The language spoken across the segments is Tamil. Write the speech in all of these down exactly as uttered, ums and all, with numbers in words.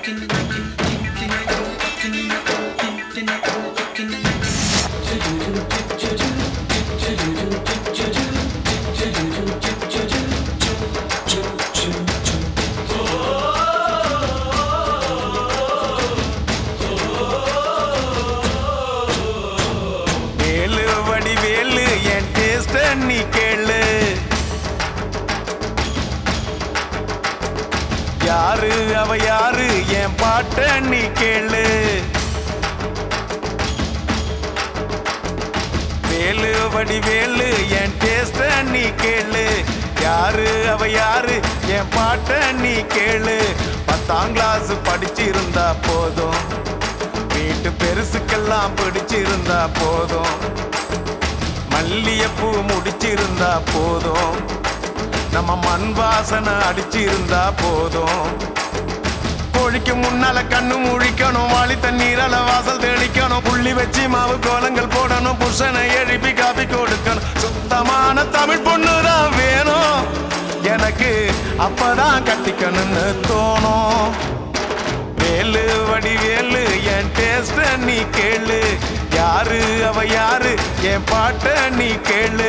நீ கேளு யாரு அவ யாரு என் பாட்ட நீ கேளு வேலு வடி வேலு என் டேஸ்ட நீ கேளு யாரு அவ யாரு என் பாட்ட நீ கேளு பத்தாம் கிளாஸ் படிச்சிருந்தா போதும் வீட்டு பெருசுக்கெல்லாம் பிடிச்சிருந்தா போதும் மல்லியப்பூ முடிச்சிருந்தா போதும் நம்ம மண் வாசனை அடிச்சிருந்தா போதும் கோழிக்கு முன்னால கண்ணு முழிக்கணும் வாளி தண்ணீரால வாசல் தெளிக்கணும் புள்ளி வச்சு மாவு கோலங்கள் போடணும் புருஷனை எழுப்பி காப்பி கொடுக்கணும் சுத்தமான தமிழ் பொண்ணுதான் வேணும் எனக்கு அப்பதான் கட்டிக்கணும்னு தோணும் வேலு வடி வேலு என் டேஸ்ட நீ கேளு யாரு அவ யாரு என் பாட்ட நீ கேளு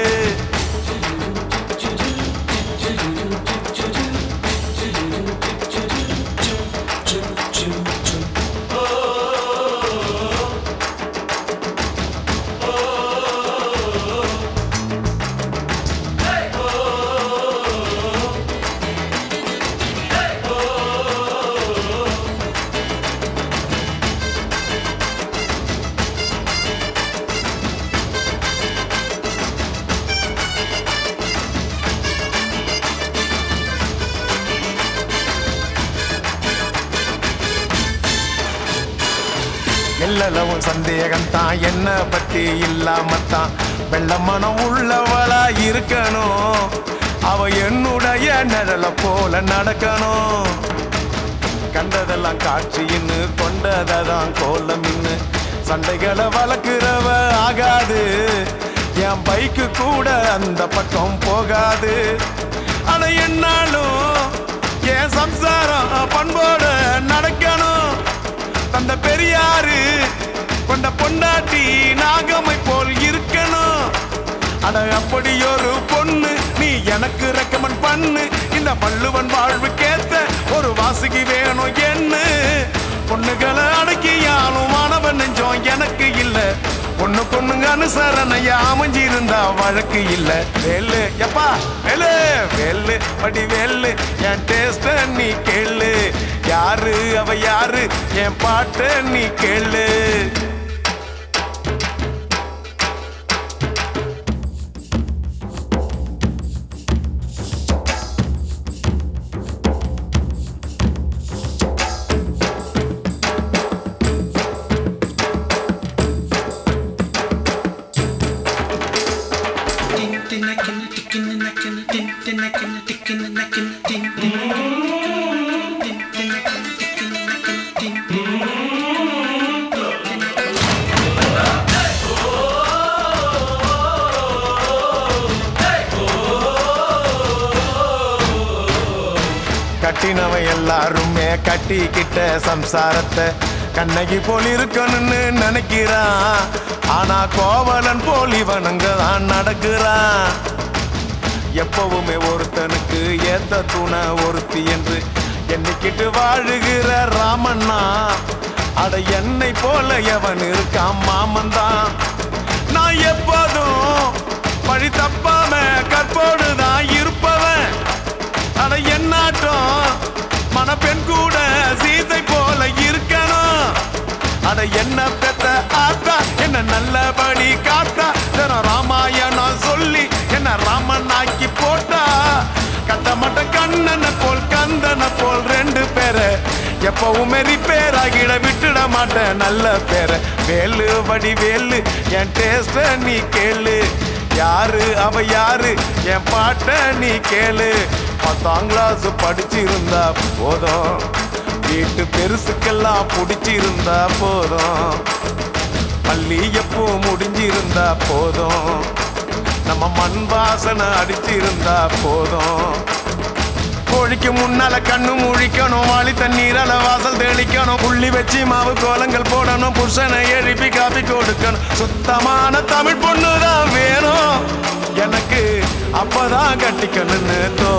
எல்லளவும் சந்தேகம்தான் என்ன பத்தி இல்லாமத்தான் வெள்ள மனம் உள்ளவளா இருக்கணும் அவ என்னுடைய நிழல போல நடக்கணும் கண்டதெல்லாம் காட்சின்னு கொண்டதான் கோலமின்னு சண்டைகளை வளர்க்கிறவ ஆகாது என் பைக்கு கூட அந்த பக்கம் போகாது ஆனா என்னாலும் என் சம்சாரம் பண்போட நடக்கணும் தந்த பெரியாரு கொண்ட பொண்டாட்டி நாகமை போல் இருக்கணும் அட அப்படி ஒரு பொண்ணு நீ எனக்கு ரெக்கமெண்ட் பண்ணு இந்த வள்ளுவன் வாழ்வுக்கேத்த ஒரு வாசுகி வேணும் என்ன பொண்ணுகளை அடக்கியாலும் மாணவன் நெஞ்சம் எனக்கு இல்ல பொண்ணு பொண்ணுங்க அனுசரணையா அமைஞ்சிருந்தா வழக்கு இல்ல வேலு எப்பா வேலு வேலு படி வேலு என் டேஸ்ட நீ கேளு யாரு அவ யாரு என் பாட்ட நீ கேளு கட்டினவ எல்லாருமே கட்டிக்கிட்ட சம்சாரத்தை கண்ணகி போல் இருக்கணும்னு நினைக்கிறான் ஆனா கோவலன் போல் இவனுங்க தான் நடக்கிறான் எப்பவுமே ஒருத்தனுக்கு ஏத்த துணை ஒருத்தி என்று எண்ணிக்கிட்டு வாழுகிற ராமண்ணா அட என்னை போல எவன் இருக்கான் மாமன் தான் நான் எப்போதும் பழி தப்பாம கற்போடுதான் இருப்பவன் அட என்னாட்டம் மனப்பெண் கூட சீதை போல இருக்கணும் அட என்ன பெத்த ஆத்தா என்ன நல்லபடி காத்தா தினம் ராமாயணம் சொல்லி என்ன ராமன் ஆக்கி போட்டா கட்ட மட்ட கண்ணனை போல் கந்தனை போல் ரெண்டு பேரை எப்பவுமே ரிப்பேர் ஆகிட விட்டுட மாட்டேன் நல்ல பேரை வேலு வடி வேலு என் டேஸ்ட நீ கேளு யாரு அவ யாரு என் பாட்ட நீ கேளு பத்தாம் கிளாஸ் படிச்சிருந்தா போதும் வீட்டு பெருசுக்கெல்லாம் பிடிச்சிருந்தா போதும் மல்லியப்பூ முடிஞ்சிருந்தா போதும் நம்ம மண் வாசனை அடிச்சிருந்தா போதும் கோழிக்கு முன்னால கண்ணு முழிக்கணும், வாளி தண்ணீரால வாசல் தெளிக்கணும், புள்ளி வச்சு மாவு கோலங்கள் போடணும், புருஷனை எழுப்பி காப்பி கொடுக்கணும். சுத்தமான தமிழ் பொண்ணுதான் வேணும் எனக்கு, அப்பதான் கட்டிக்கணும்னு தோணும்.